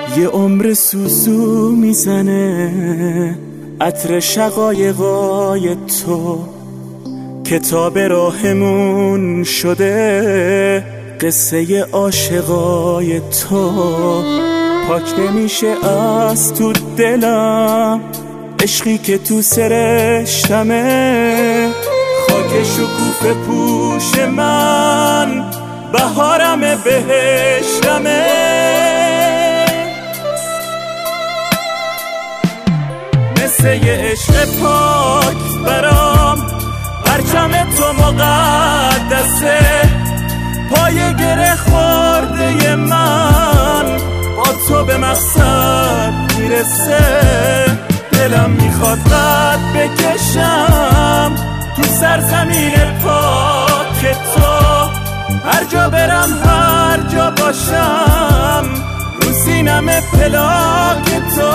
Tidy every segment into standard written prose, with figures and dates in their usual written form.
یه عمر سوسو میزنه عطر شقایقای تو، کتاب راهمون شده قصه عاشقای تو. پاک نمیشه از تو دلم عشقی که تو سرشتمه، خاک شکوفه پوش من بهارم بهشتمه. مثل یه عشق پاک برام پرچم تو مقدسه، پای گره خورده من با تو به مقصد میرسه. دلم میخواد قد بکشم تو سرزمین پاک تو، هر جا برم هر جا باشم رو سینم پلاک تو.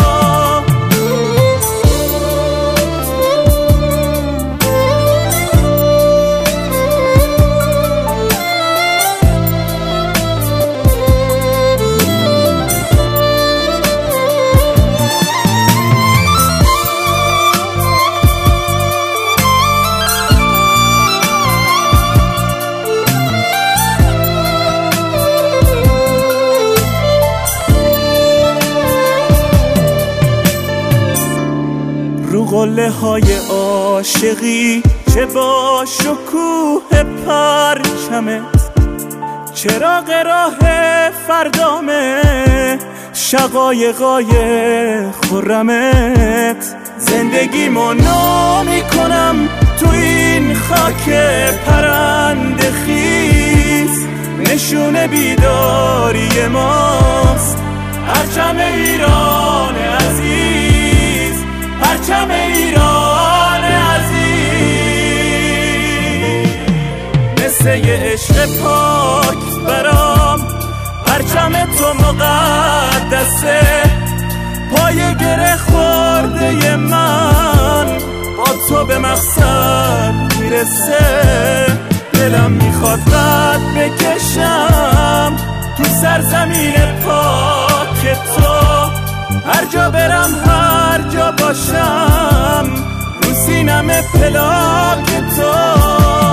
رو قله های عاشقی چه با شکوه پرچمت، چراغ راه فردامه شقایقای خرمت. زندگیمو نو میکنم تو این خاک پرنده خیز، نشون بیداری ماست پرچم ایران عزیز، پرچم ایران عزیز. مثل یه عشق پاک برام پرچم تو مقدسه، پای گره خورده من با تو به مقصد میرسه. دلم میخواد قد بکشم تو سرزمین پاک تو، هر جا برم هر جا باشم رو سینم پلاک تو.